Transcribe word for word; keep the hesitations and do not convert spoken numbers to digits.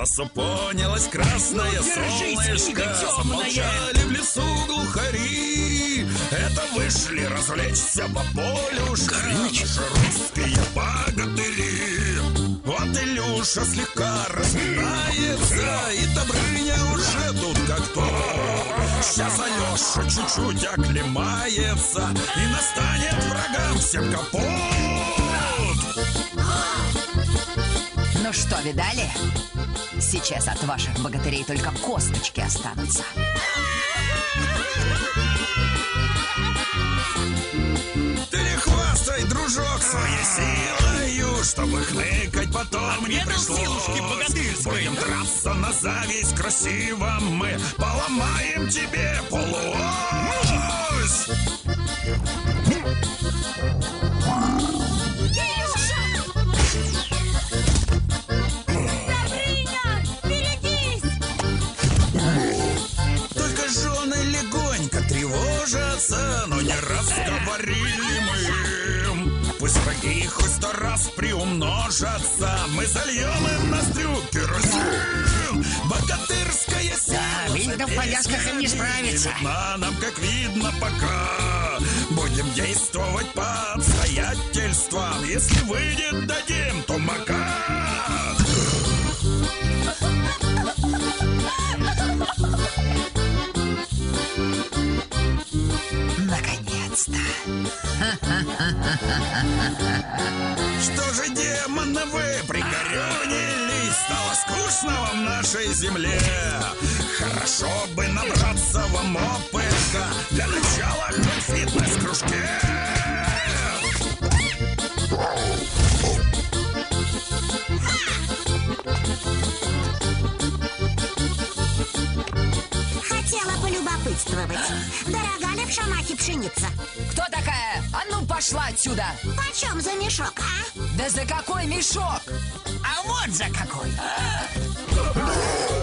Засупонилось красное Ну, держись, солнышко, книга темная. замолчали в лесу глухари. Это вышли развлечься по полюшкам Горыныч? наши русские богатыри. Вот Илюша слегка разминается, и Добрыня уже тут как то. Сейчас Алеша чуть-чуть оклемается, и настанет врагам всем капут. Ну что, видали? Сейчас от ваших богатырей только косточки останутся. Ты не хвастай, дружок, своей силою, чтобы хныкать потом не силушки пришлось. богатырской. Будем драться на зависть красиво мы, поломаем тебе полуось. Только жены легонько тревожатся, но не раз говорили мы им. Пусть враги хоть сто раз приумножатся, мы зальем им ноздрю керосин. Богатырская сила. Да, видно, в повязках им не справиться. Видна нам, как видно, пока. Будем действовать по обстоятельствам. Если выйдет, дадим тумака. Наконец-то. Что же, демоны, вы пригорюнились? Стало скучно вам в нашей земле. Хорошо бы набраться вам опыта. Для начала хоть в фитнес-кружке. Хотела полюбопытствовать. Дорога ли в шамахе пшеница? Кто такая? А ну пошла отсюда! Почем за мешок, а? Да за какой мешок? А вот за какой.